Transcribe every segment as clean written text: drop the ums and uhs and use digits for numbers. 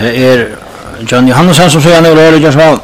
Det John Johannesson som säger nu rör det så.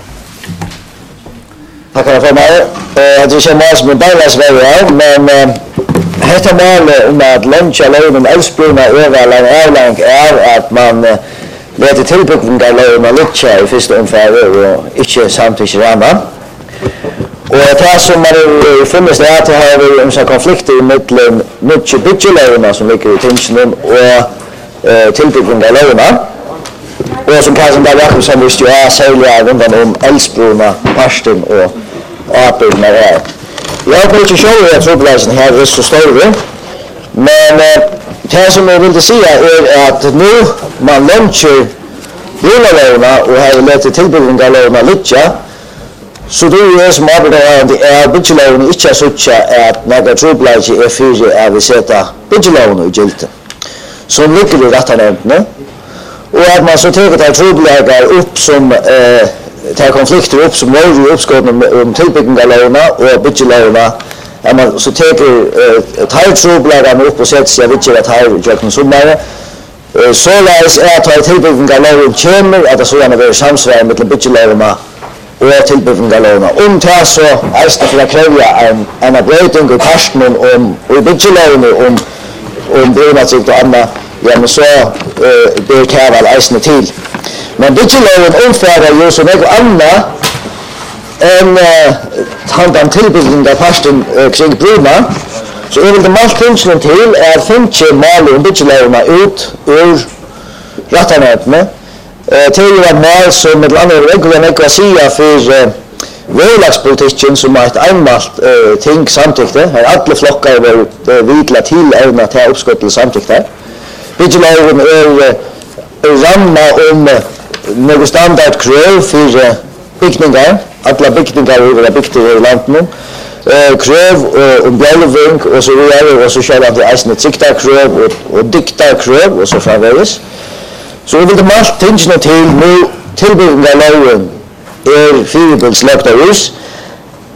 Tack för mig. Jag tycker att man bara Sverige men heter mål om att luncha lönen Älvsbruna överlang Erlang att man låter tillbyggningar lönen lucka i första omgången och inte samtidigt andra. Och det som man funnits det att ha en sån konflikt mellan mycket budgetlönerna som ligger i tensionen och tillbyggningar lönen. Och som kanske där Jakobsson visste ju är sälja rundan Älvsbruna, Parsten och Apelna här. Jag vill inte själv att trubbelsen här är så stor. Men det som jag vill säga är att nu man luncher brunalönerna och har lite tillbyggningarlönerna lycka. Så då är det som arbetar är budgetlönerna inte så att några trubbelser är för att vi sätta budgetlönerna i gilten. Som ligger i rättanämnden. Och att man så tar det trubbelser upp som tar konflikter upp som möjligt uppskott om tillbyggningarlönerna och budgetlönerna. Att man så tar trubbelserna upp och sätter sig vid att här i sommaren. Så läs är att tillbyggningarlönerna kommer att det sådana blir samsvar mellan budgetlönerna och tillbyggningarlönerna. Det så är för att kräva en upplöjning i Parsten och i budgetlönerna om brunatsikt och annat. Ja, men så det kan väl eisne till. Men budgetlönen omfattar ju så mycket annat än handan tillbyggning av Parsten kring bruna. Så är väl det mest tänkslen till att finna mål om budgetlönerna ut ur rättanätterna. Till att mål som med andra regler att säga för väglagspolitiken som är ett einmalt ting samtyckte. Här alla flockar var vidla till även att ha uppskott till samtyckte. Budgetlönen är ramma om några standardkrav för byggningar. Alla byggningar är byggda i landet. Krav om bjälving och så vidare och så kör det eisne siktarkrav och diktarkrav och så framvägs. Så vi vill det mest tänka till nu tillbyggningarlönen är fyrbildslagt av oss.